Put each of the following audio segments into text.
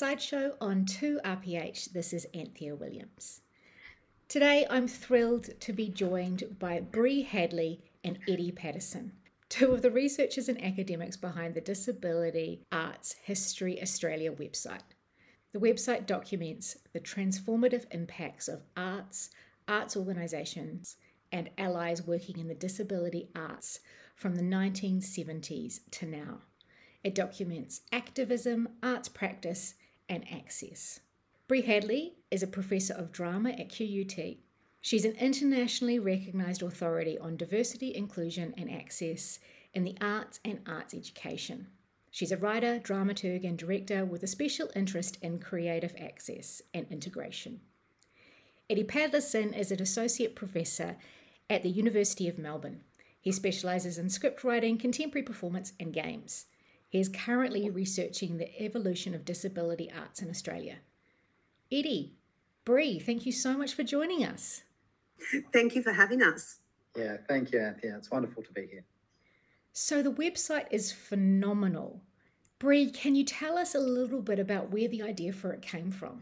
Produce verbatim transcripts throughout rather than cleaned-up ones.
Sideshow on two R P H. This is Anthea Williams. Today I'm thrilled to be joined by Bree Hadley and Eddie Patterson, two of the researchers and academics behind the Disability Arts History Australia website. The website documents the transformative impacts of arts, arts organisations, and allies working in the disability arts from the nineteen seventies to now. It documents activism, arts practice, and access. Bree Hadley is a professor of drama at Q U T. She's an internationally recognised authority on diversity, inclusion, and access in the arts and arts education. She's a writer, dramaturg, and director with a special interest in creative access and integration. Eddie Patterson is an associate professor at the University of Melbourne. He specialises in script writing, contemporary performance, and games. He is currently researching the evolution of disability arts in Australia. Eddie, Bree, thank you so much for joining us. Thank you for having us. Yeah, thank you, Anthea. It's wonderful to be here. So the website is phenomenal. Bree, can you tell us a little bit about where the idea for it came from?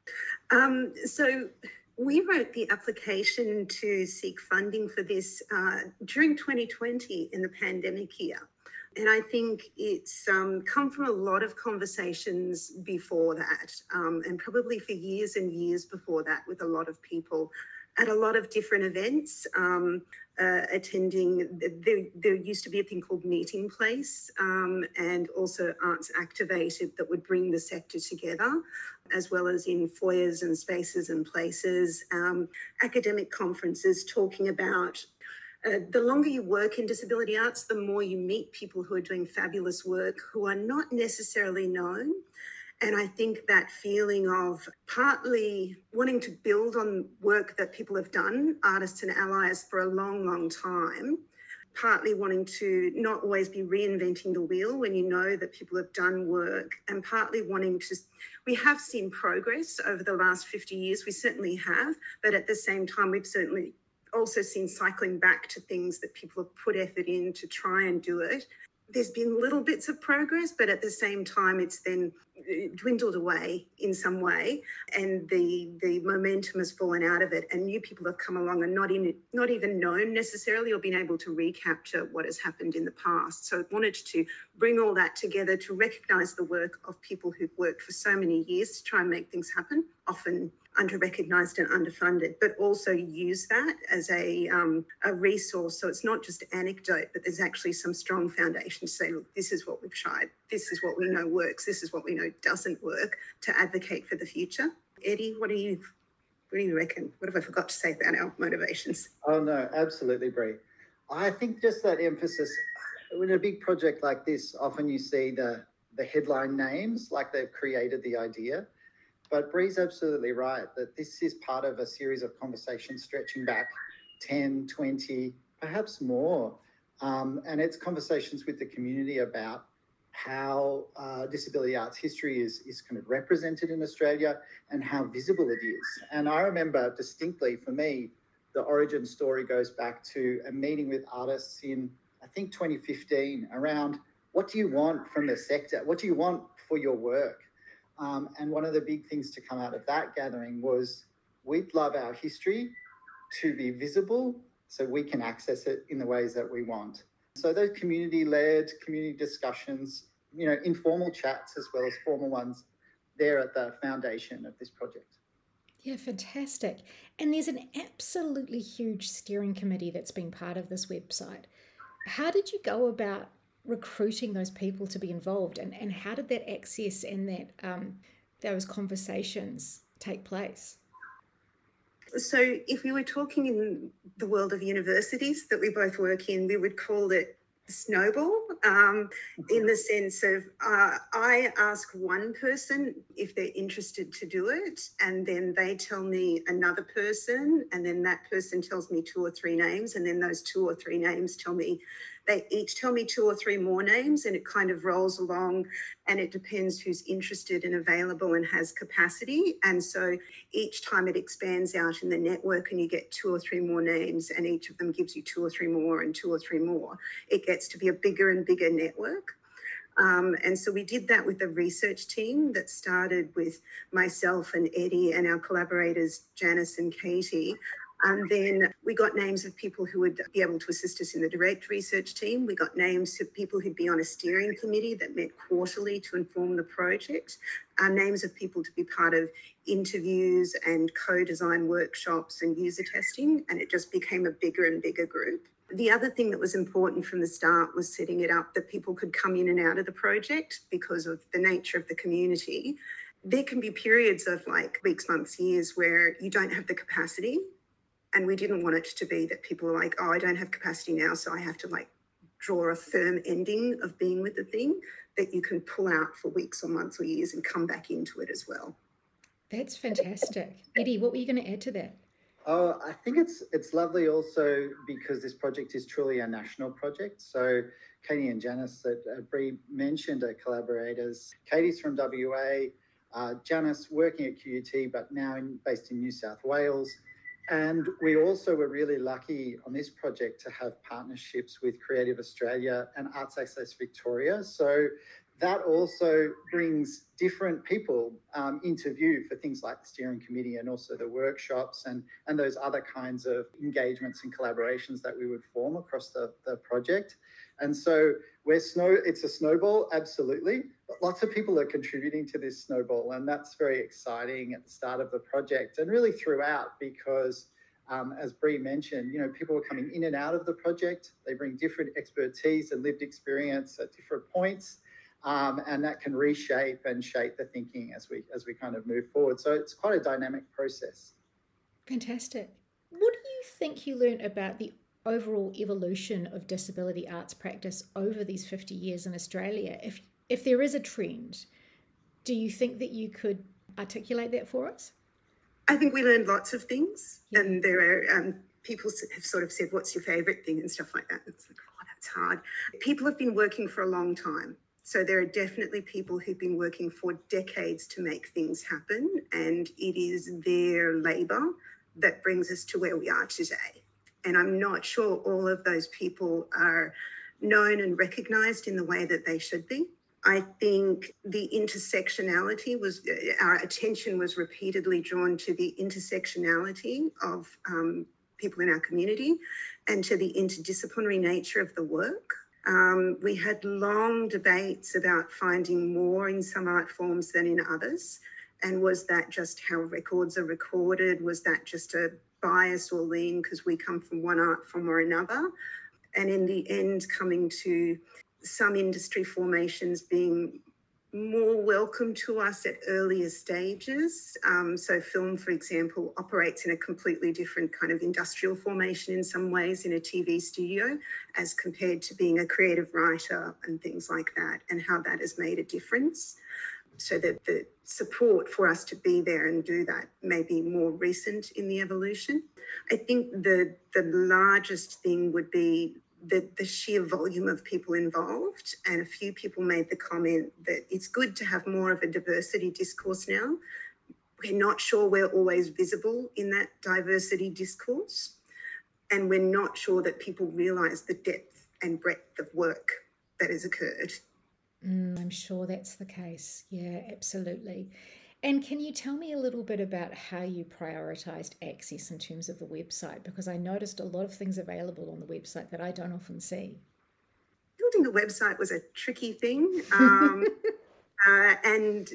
Um, so we wrote the application to seek funding for this uh, during twenty twenty in the pandemic year. And I think it's um, come from a lot of conversations before that, um, and probably for years and years before that with a lot of people at a lot of different events, um, uh, attending. There, there used to be a thing called Meeting Place, um, and also Arts Activated that would bring the sector together, as well as in foyers and spaces and places, um, academic conferences talking about Uh, the longer you work in disability arts, the more you meet people who are doing fabulous work who are not necessarily known. And I think that feeling of partly wanting to build on work that people have done, artists and allies, for a long, long time, partly wanting to not always be reinventing the wheel when you know that people have done work, and partly wanting to, we have seen progress over the last fifty years, we certainly have, but at the same time, we've certainly also seen cycling back to things that people have put effort in to try and do it. There's been little bits of progress, but at the same time, it's then dwindled away in some way, and the the momentum has fallen out of it, and new people have come along and not in not even known necessarily or been able to recapture what has happened in the past. So I wanted to bring all that together to recognise the work of people who've worked for so many years to try and make things happen, often under-recognised and underfunded, but also use that as a um, a resource. So it's not just anecdote, but there's actually some strong foundation to say, look, this is what we've tried, this is what we know works, this is what we know doesn't work, to advocate for the future. Eddie, what do you what do you reckon? What have I forgot to say about our motivations? Oh, no, absolutely, Bree. I think just that emphasis, in a big project like this, often you see the, the headline names, like they've created the idea. But Bree's absolutely right that this is part of a series of conversations stretching back ten, twenty, perhaps more. Um, and it's conversations with the community about how uh, disability arts history is, is kind of represented in Australia and how visible it is. And I remember distinctly, for me, the origin story goes back to a meeting with artists in, I think, twenty fifteen around what do you want from the sector? What do you want for your work? Um, and one of the big things to come out of that gathering was we'd love our history to be visible so we can access it in the ways that we want. So those community-led, community discussions, you know, informal chats as well as formal ones, they're at the foundation of this project. Yeah, fantastic. And there's an absolutely huge steering committee that's been part of this website. How did you go about recruiting those people to be involved, and, and how did that access and that um, those conversations take place? So if we were talking in the world of universities that we both work in, we would call it snowball, um, in the sense of uh, I ask one person if they're interested to do it, and then they tell me another person, and then that person tells me two or three names, and then those two or three names tell me, they each tell me two or three more names, and it kind of rolls along, and it depends who's interested and available and has capacity. And so each time it expands out in the network and you get two or three more names, and each of them gives you two or three more and two or three more, it gets to be a bigger and bigger network. Um, and so we did that with a research team that started with myself and Eddie and our collaborators, Janice and Katie. And then we got names of people who would be able to assist us in the direct research team. We got names of people who'd be on a steering committee that met quarterly to inform the project. Uh, names of people to be part of interviews and co-design workshops and user testing. And it just became a bigger and bigger group. The other thing that was important from the start was setting it up that people could come in and out of the project because of the nature of the community. There can be periods of like weeks, months, years where you don't have the capacity. And we didn't want it to be that people are like, oh, I don't have capacity now, so I have to like draw a firm ending of being with the thing, that you can pull out for weeks or months or years and come back into it as well. That's fantastic. Eddie, what were you going to add to that? Oh, I think it's it's lovely also because this project is truly a national project. So Katie and Janice that uh, Bree mentioned are collaborators. Katie's from W A, uh, Janice working at Q U T, but now in, based in New South Wales. And we also were really lucky on this project to have partnerships with Creative Australia and Arts Access Victoria. So that also brings different people um, into view for things like the steering committee and also the workshops and, and those other kinds of engagements and collaborations that we would form across the, the project. And so we're snow, it's a snowball, absolutely, but lots of people are contributing to this snowball, and that's very exciting at the start of the project and really throughout because Um, as Bree mentioned, you know, people are coming in and out of the project. They bring different expertise and lived experience at different points, um, and that can reshape and shape the thinking as we as we kind of move forward. So it's quite a dynamic process. Fantastic. What do you think you learned about the overall evolution of disability arts practice over these fifty years in Australia? If if there is a trend, do you think that you could articulate that for us? I think we learned lots of things, Yeah. and there are um, people have sort of said, what's your favourite thing and stuff like that. It's like, oh, that's hard. People have been working for a long time. So there are definitely people who've been working for decades to make things happen, and it is their labour that brings us to where we are today. And I'm not sure all of those people are known and recognised in the way that they should be. I think the intersectionality was, our attention was repeatedly drawn to the intersectionality of um, people in our community and to the interdisciplinary nature of the work. Um, we had long debates about finding more in some art forms than in others. And was that just how records are recorded? Was that just a bias or lean because we come from one art form or another? And in the end, coming to some industry formations being more welcome to us at earlier stages. Um, so film, for example, operates in a completely different kind of industrial formation in some ways in a T V studio as compared to being a creative writer and things like that, and how that has made a difference. So that the support for us to be there and do that may be more recent in the evolution. I think the the largest thing would be The, the sheer volume of people involved, and a few people made the comment that it's good to have more of a diversity discourse now. We're not sure we're always visible in that diversity discourse, and we're not sure that people realise the depth and breadth of work that has occurred. Mm, I'm sure that's the case. Yeah, absolutely. And can you tell me a little bit about how you prioritised access in terms of the website? Because I noticed a lot of things available on the website that I don't often see. Building a website was a tricky thing. Um, uh, and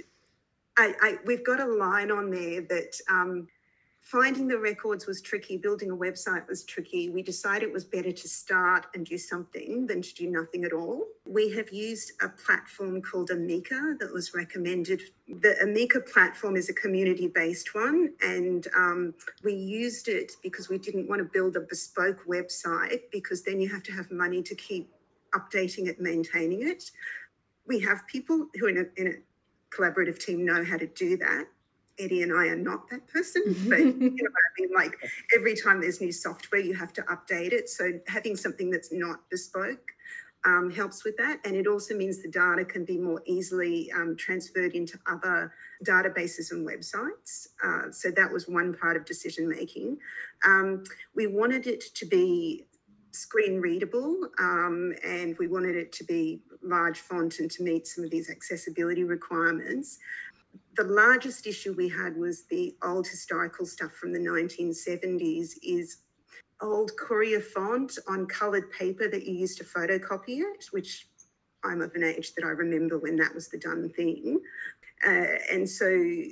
I, I, we've got a line on there that um, finding the records was tricky, building a website was tricky. We decided it was better to start and do something than to do nothing at all. We have used a platform called Amica that was recommended. The Amica platform is a community-based one, and um, we used it because we didn't want to build a bespoke website, because then you have to have money to keep updating it, maintaining it. We have people who in a, in a collaborative team know how to do that. Eddie and I are not that person, but you know what I mean? Like every time there's new software, you have to update it. So having something that's not bespoke um, helps with that. And it also means the data can be more easily um, transferred into other databases and websites. Uh, so that was one part of decision making. Um, we wanted it to be screen readable, um, and we wanted it to be large font and to meet some of these accessibility requirements. The largest issue we had was the old historical stuff from the nineteen seventies is old courier font on coloured paper that you used to photocopy it, which I'm of an age that I remember when that was the done thing. Uh, and so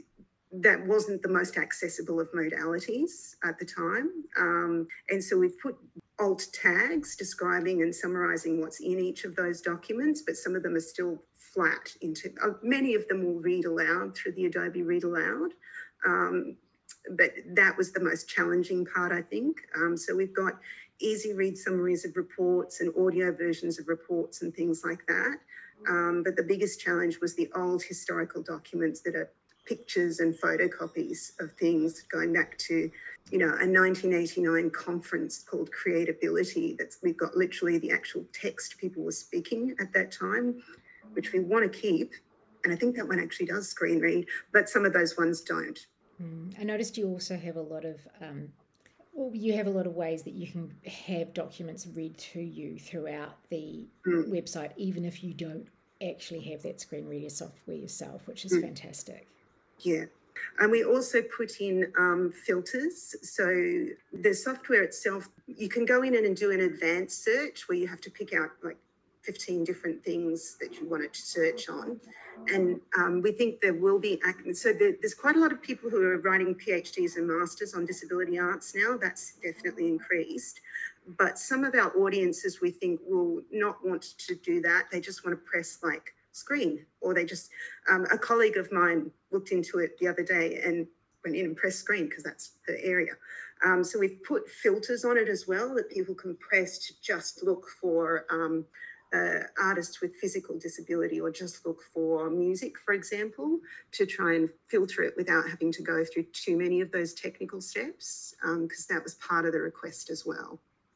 that wasn't the most accessible of modalities at the time. Um, and so we've put alt tags describing and summarising what's in each of those documents, but some of them are still flat. Into uh, many of them will read aloud through the Adobe Read Aloud. Um, but that was the most challenging part, I think. Um, so we've got easy read summaries of reports and audio versions of reports and things like that. Um, but the biggest challenge was the old historical documents that are pictures and photocopies of things going back to, you know, a nineteen eighty-nine conference called Creatability. That's, we've got literally the actual text people were speaking at that time, which we want to keep. And I think that one actually does screen read, but some of those ones don't. Mm. I noticed you also have a lot of, um, well, you have a lot of ways that you can have documents read to you throughout the mm. website, even if you don't actually have that screen reader software yourself, which is mm. fantastic. Yeah. And we also put in um, filters. So the software itself, you can go in and do an advanced search where you have to pick out like fifteen different things that you want it to search on. And um, we think there will be, so there, there's quite a lot of people who are writing PhDs and masters on disability arts now. That's definitely increased. But some of our audiences we think will not want to do that. They just want to press like screen, or they just, um, a colleague of mine looked into it the other day and went in and pressed screen because that's her area. Um, so we've put filters on it as well that people can press to just look for um, uh, artists with physical disability, or just look for music, for example, to try and filter it without having to go through too many of those technical steps, because um, that was part of the request as well.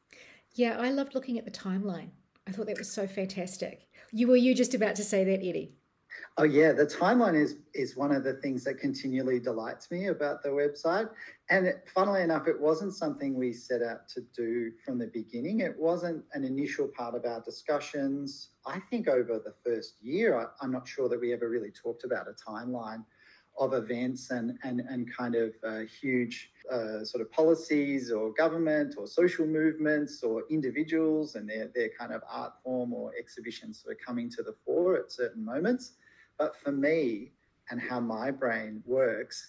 Yeah, I loved looking at the timeline. I thought that was so fantastic. You were you just about to say that, Eddie? Oh yeah, the timeline is is one of the things that continually delights me about the website. And it, funnily enough, it wasn't something we set out to do from the beginning. It wasn't an initial part of our discussions. I think over the first year, I, I'm not sure that we ever really talked about a timeline of events and and and kind of uh, huge uh, sort of policies or government or social movements or individuals and their their kind of art form or exhibitions sort of coming to the fore at certain moments. But for me and how my brain works,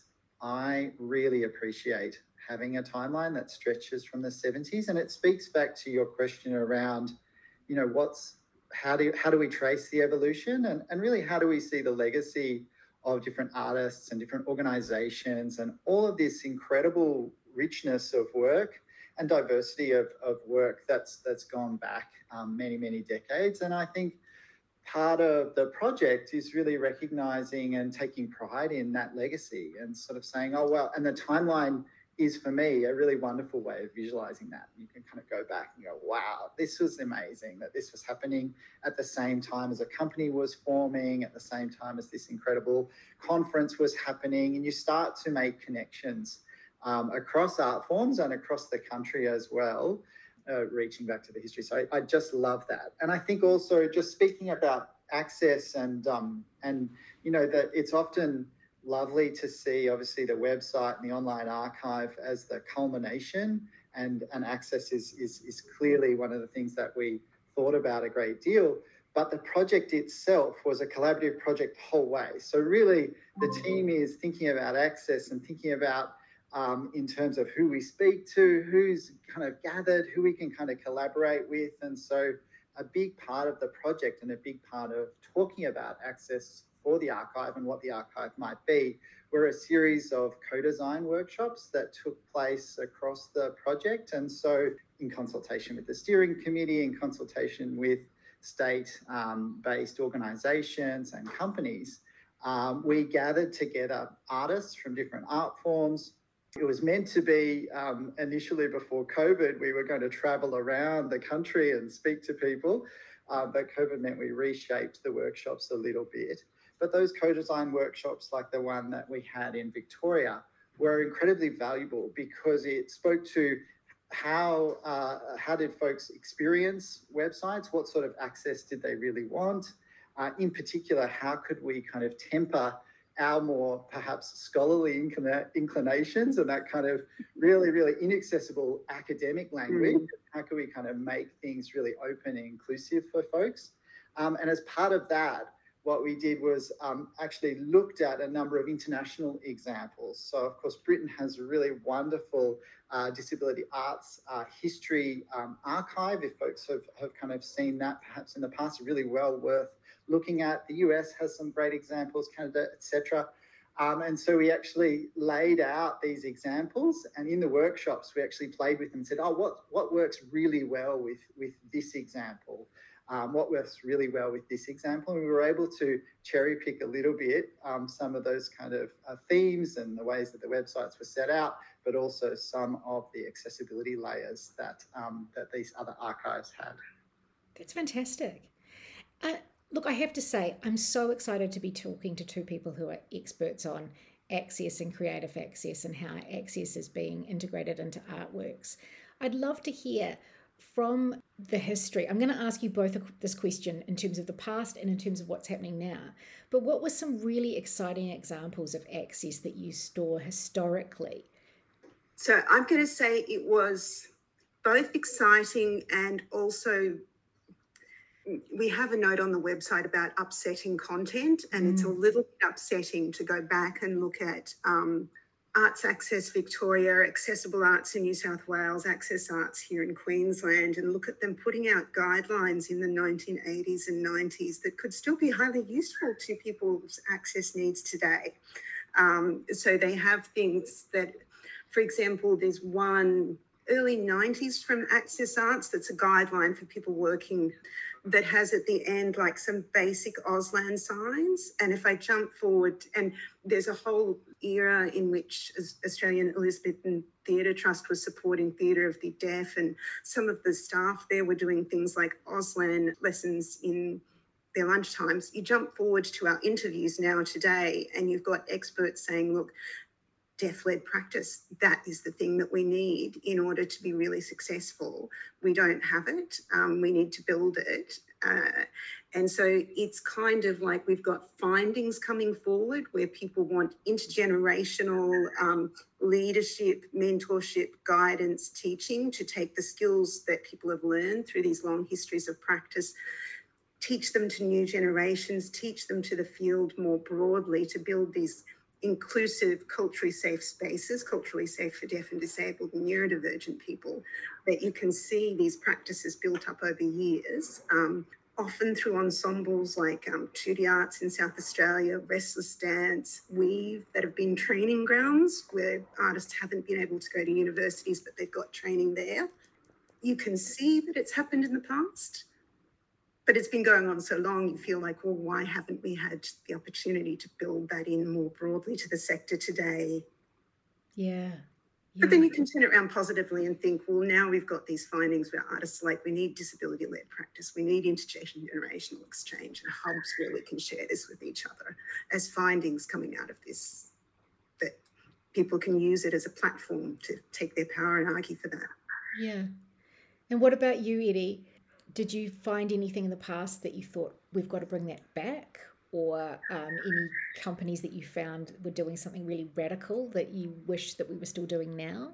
I really appreciate having a timeline that stretches from the seventies. And it speaks back to your question around, you know, what's how do how do we trace the evolution, and, and really how do we see the legacy of different artists and different organizations and all of this incredible richness of work and diversity of, of work that's that's gone back um, many, many decades. And I think part of the project is really recognizing and taking pride in that legacy and sort of saying, oh, well, and the timeline is for me a really wonderful way of visualizing that. You can kind of go back and go, wow, this was amazing that this was happening at the same time as a company was forming, at the same time as this incredible conference was happening. And you start to make connections um, across art forms and across the country as well, uh, reaching back to the history. So I, I just love that. And I think also just speaking about access and, um, and you know, that it's often lovely to see, obviously, the website and the online archive as the culmination, and, and access is, is, is clearly one of the things that we thought about a great deal. But the project itself was a collaborative project the whole way. So really, the team is thinking about access and thinking about um, in terms of who we speak to, who's kind of gathered, who we can kind of collaborate with. And so a big part of the project and a big part of talking about access for the archive and what the archive might be were a series of co-design workshops that took place across the project. And so in consultation with the steering committee, in consultation with state-based um, organisations and companies, um, we gathered together artists from different art forms. It was meant to be, um, initially before COVID, we were going to travel around the country and speak to people, uh, but COVID meant we reshaped the workshops a little bit. But those co-design workshops, like the one that we had in Victoria, were incredibly valuable because it spoke to how uh, how did folks experience websites? What sort of access did they really want? Uh, in particular, how could we kind of temper our more perhaps scholarly inclina- inclinations and that kind of really, really inaccessible academic language? Mm. How can we kind of make things really open and inclusive for folks? Um, and as part of that, what we did was um, actually looked at a number of international examples. So, of course, Britain has a really wonderful uh, disability arts uh, history um, archive. If folks have, have kind of seen that perhaps in the past, really well worth looking at. The U S has some great examples, Canada, et cetera. Um, and so we actually laid out these examples, and in the workshops, we actually played with them and said, oh, what, what works really well with, with this example? Um, what works really well with this example? And we were able to cherry pick a little bit um, some of those kind of uh, themes and the ways that the websites were set out, but also some of the accessibility layers that, um, that these other archives had. That's fantastic. Uh, look, I have to say, I'm so excited to be talking to two people who are experts on access and creative access and how access is being integrated into artworks. I'd love to hear from the history. I'm going to ask you both this question in terms of the past and in terms of what's happening now. But what were some really exciting examples of access that you saw historically? So I'm going to say it was both exciting and also we have a note on the website about upsetting content, and mm. it's a little bit upsetting to go back and look at um, Arts Access Victoria, Accessible Arts in New South Wales, Access Arts here in Queensland, and look at them putting out guidelines in the nineteen eighties and nineties that could still be highly useful to people's access needs today. Um, so they have things that, for example, there's one early nineties from Access Arts that's a guideline for people working that has at the end like some basic Auslan signs. And if I jump forward, and there's a whole era in which Australian Elizabethan Theatre Trust was supporting Theatre of the Deaf, and some of the staff there were doing things like Auslan lessons in their lunchtimes. You jump forward to our interviews now today, and you've got experts saying, look, deaf-led practice, that is the thing that we need in order to be really successful. We don't have it. Um, we need to build it. Uh, and so it's kind of like we've got findings coming forward where people want intergenerational um, leadership, mentorship, guidance, teaching to take the skills that people have learned through these long histories of practice, teach them to new generations, teach them to the field more broadly to build these inclusive, culturally safe spaces, culturally safe for deaf and disabled and neurodivergent people, that you can see these practices built up over years, um, often through ensembles like um, Tutti Arts in South Australia, Restless Dance, Weave, that have been training grounds where artists haven't been able to go to universities, but they've got training there. You can see that it's happened in the past. But it's been going on so long, you feel like, well, why haven't we had the opportunity to build that in more broadly to the sector today? Yeah. yeah. But then you can turn it around positively and think, well, now we've got these findings where artists are like, we need disability-led practice, we need intergenerational exchange and hubs where we can share this with each other as findings coming out of this, that people can use it as a platform to take their power and argue for that. Yeah. And what about you, Eddie? Did you find anything in the past that you thought we've got to bring that back, or um, any companies that you found were doing something really radical that you wish that we were still doing now?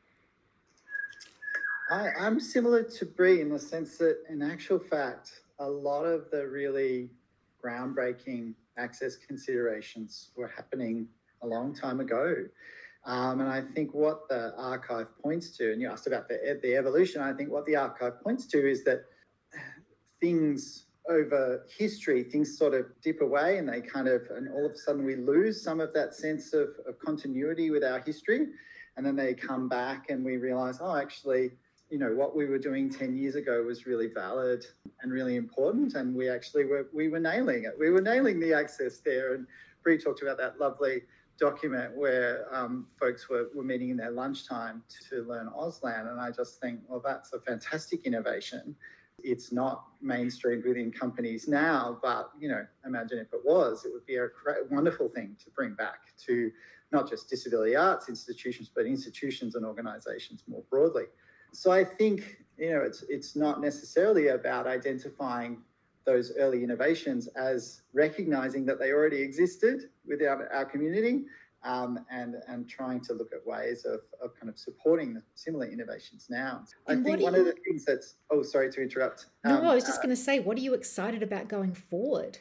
I, I'm similar to Bree in the sense that, in actual fact, a lot of the really groundbreaking access considerations were happening a long time ago. Um, and I think what the archive points to, and you asked about the, the evolution, I think what the archive points to is that things over history, things sort of dip away and they kind of, and all of a sudden we lose some of that sense of, of continuity with our history. And then they come back and we realize, oh, actually, you know, what we were doing ten years ago was really valid and really important. And we actually were, we were nailing it. We were nailing the access there. And Bree talked about that lovely document where um, folks were, were meeting in their lunchtime to learn Auslan. And I just think, well, that's a fantastic innovation. It's not mainstreamed within companies now, but, you know, imagine if it was, it would be a great, wonderful thing to bring back to not just disability arts institutions, but institutions and organisations more broadly. So I think, you know, it's it's not necessarily about identifying those early innovations as recognizing that they already existed within our, our community, um, and and trying to look at ways of, of kind of supporting the similar innovations now. And I think one you... of the things that's, oh, sorry to interrupt. No, um, I was just uh, going to say, what are you excited about going forward?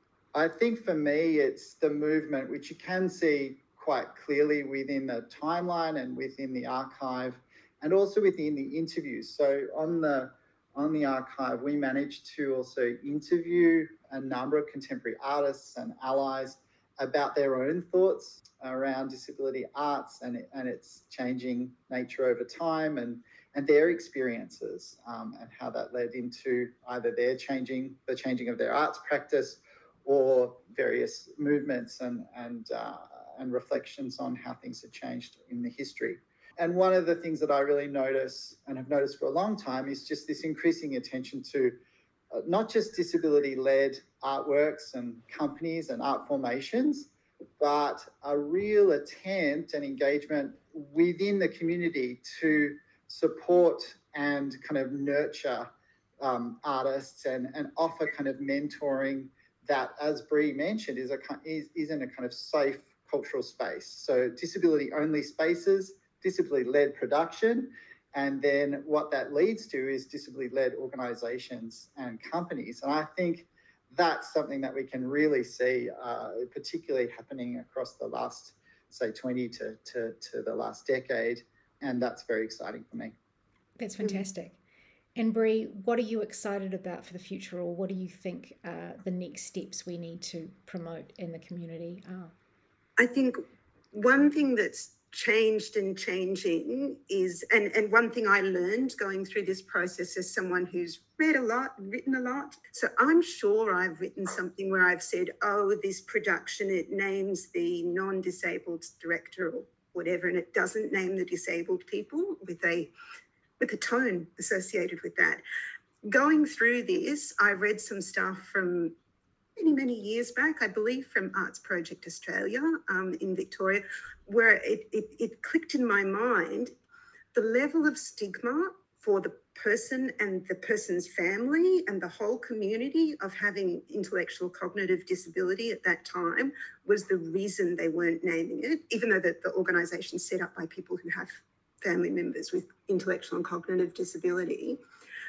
I think for me, it's the movement, which you can see quite clearly within the timeline and within the archive, and also within the interviews. So on the on the archive, we managed to also interview a number of contemporary artists and allies about their own thoughts around disability arts and, and its changing nature over time, and, and their experiences, um, and how that led into either their changing, the changing of their arts practice, or various movements and, and, uh, and reflections on how things have changed in the history. And one of the things that I really notice and have noticed for a long time is just this increasing attention to uh, not just disability-led artworks and companies and art formations, but a real attempt and engagement within the community to support and kind of nurture um, artists and, and offer kind of mentoring that, as Bree mentioned, is, a, is, is in a kind of safe cultural space. So disability-only spaces, disability-led production, and then what that leads to is disability-led organisations and companies. And I think that's something that we can really see, uh, particularly happening across the last, say, twenty to, to, to the last decade, and that's very exciting for me. That's fantastic. And Bree, what are you excited about for the future, or what do you think uh, the next steps we need to promote in the community are? I think one thing that's changed and changing is, and, and one thing I learned going through this process as someone who's read a lot, written a lot. So I'm sure I've written something where I've said, oh, this production, it names the non-disabled director or whatever, and it doesn't name the disabled people with a with a tone associated with that. Going through this, I read some stuff from many, many years back, I believe from Arts Project Australia um, in Victoria, where it, it, it clicked in my mind the level of stigma for the person and the person's family and the whole community of having intellectual cognitive disability at that time was the reason they weren't naming it, even though the, the organisation set up by people who have family members with intellectual and cognitive disability.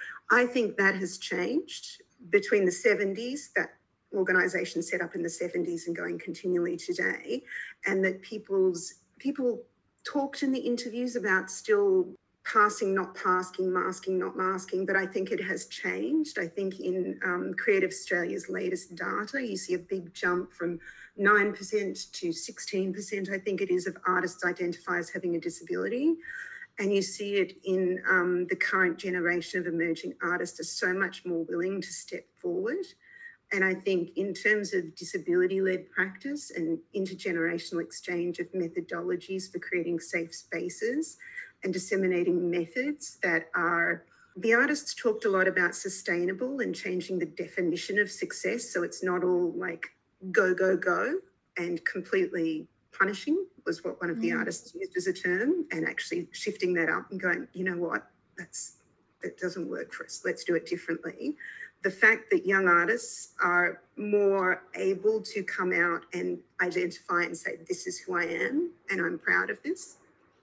I think that has changed between the seventies, that organisation set up in the seventies and going continually today, and that people's people talked in the interviews about still passing, not pasking, masking, not masking, but I think it has changed. I think in um, Creative Australia's latest data, you see a big jump from nine percent to sixteen percent, I think it is, of artists identify as having a disability. And you see it in um, the current generation of emerging artists are so much more willing to step forward. And I think in terms of disability-led practice and intergenerational exchange of methodologies for creating safe spaces and disseminating methods that are, the artists talked a lot about sustainable and changing the definition of success. So it's not all like go, go, go and completely punishing was what one of the mm. artists used as a term, and actually shifting that up and going, you know what, that's that doesn't work for us. Let's do it differently. The fact that young artists are more able to come out and identify and say, this is who I am and I'm proud of this,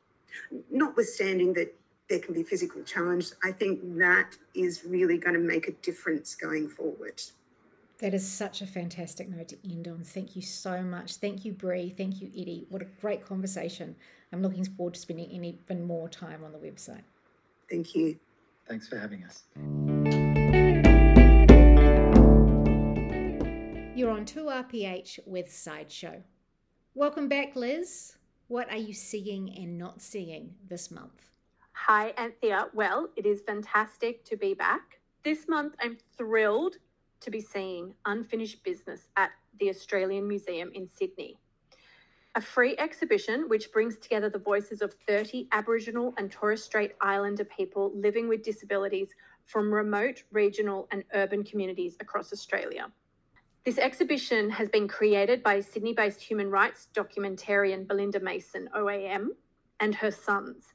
notwithstanding that there can be physical challenge, I think that is really going to make a difference going forward. That is such a fantastic note to end on. Thank you so much. Thank you, Bree. Thank you, Eddie. What a great conversation. I'm looking forward to spending even more time on the website. Thank you. Thanks for having us. You're on two R P H with Sideshow. Welcome back, Liz. What are you seeing and not seeing this month? Hi, Anthea. Well, it is fantastic to be back. This month, I'm thrilled to be seeing Unfinished Business at the Australian Museum in Sydney. A free exhibition which brings together the voices of thirty Aboriginal and Torres Strait Islander people living with disabilities from remote, regional and urban communities across Australia. This exhibition has been created by Sydney-based human rights documentarian Belinda Mason, O A M, and her sons.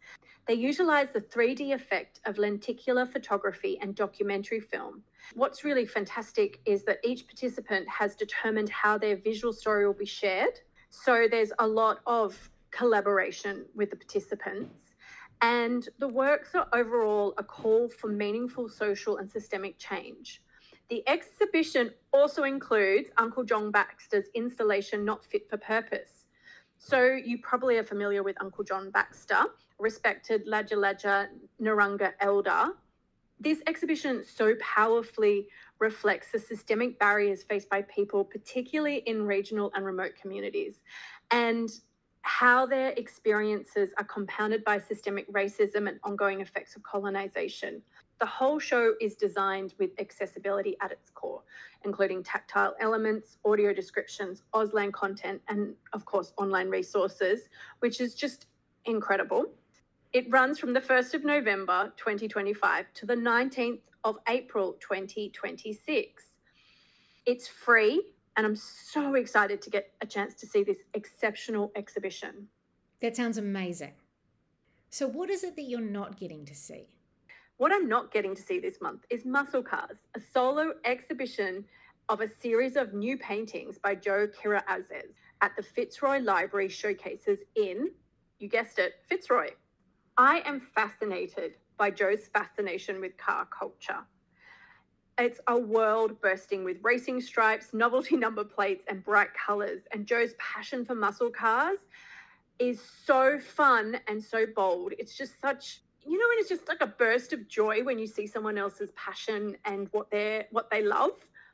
They utilize the three D effect of lenticular photography and documentary film. What's really fantastic is that each participant has determined how their visual story will be shared. So there's a lot of collaboration with the participants. And the works are overall a call for meaningful social and systemic change. The exhibition also includes Uncle John Baxter's installation, Not Fit for Purpose. So you probably are familiar with Uncle John Baxter, respected Ladja Ladja Narunga elder. This exhibition so powerfully reflects the systemic barriers faced by people, particularly in regional and remote communities, and how their experiences are compounded by systemic racism and ongoing effects of colonisation. The whole show is designed with accessibility at its core, including tactile elements, audio descriptions, Auslan content, and of course, online resources, which is just incredible. It runs from the first of November twenty twenty-five to the nineteenth of April twenty twenty-six. It's free, and I'm so excited to get a chance to see this exceptional exhibition. That sounds amazing. So what is it that you're not getting to see? What I'm not getting to see this month is Muscle Cars, a solo exhibition of a series of new paintings by Joe Kira-Azez at the Fitzroy Library showcases in, you guessed it, Fitzroy. I am fascinated by Joe's fascination with car culture. It's a world bursting with racing stripes, novelty number plates, and bright colours. And Joe's passion for muscle cars is so fun and so bold. It's just such, you know, and it's just like a burst of joy when you see someone else's passion and what they're what they love.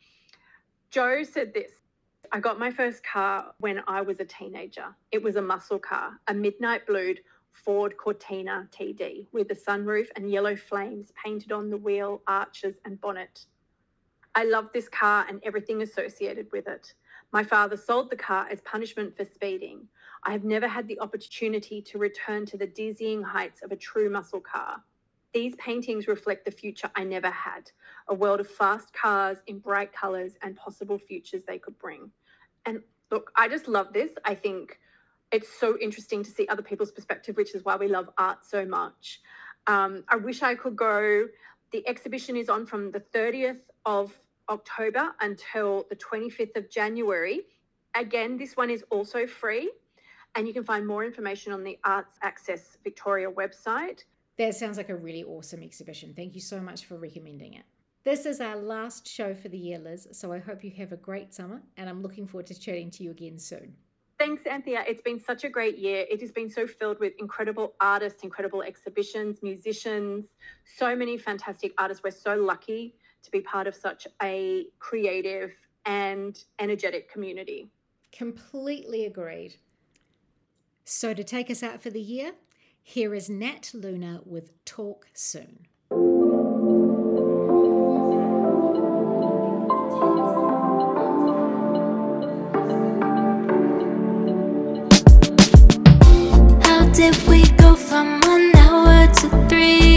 Joe said this: I got my first car when I was a teenager. It was a muscle car, a midnight blued Ford Cortina T D with a sunroof and yellow flames painted on the wheel, arches and bonnet. I loved this car and everything associated with it. My father sold the car as punishment for speeding. I have never had the opportunity to return to the dizzying heights of a true muscle car. These paintings reflect the future I never had, a world of fast cars in bright colours and possible futures they could bring. And look, I just love this. I think it's so interesting to see other people's perspective, which is why we love art so much. Um, I wish I could go. The exhibition is on from the thirtieth of October until the twenty-fifth of January. Again, this one is also free, and you can find more information on the Arts Access Victoria website. That sounds like a really awesome exhibition. Thank you so much for recommending it. This is our last show for the year, Liz, so I hope you have a great summer, and I'm looking forward to chatting to you again soon. Thanks, Anthea. It's been such a great year. It has been so filled with incredible artists, incredible exhibitions, musicians, so many fantastic artists. We're so lucky to be part of such a creative and energetic community. Completely agreed. So to take us out for the year, here is Nat Luna with Talk Soon. How did we go from one hour to three?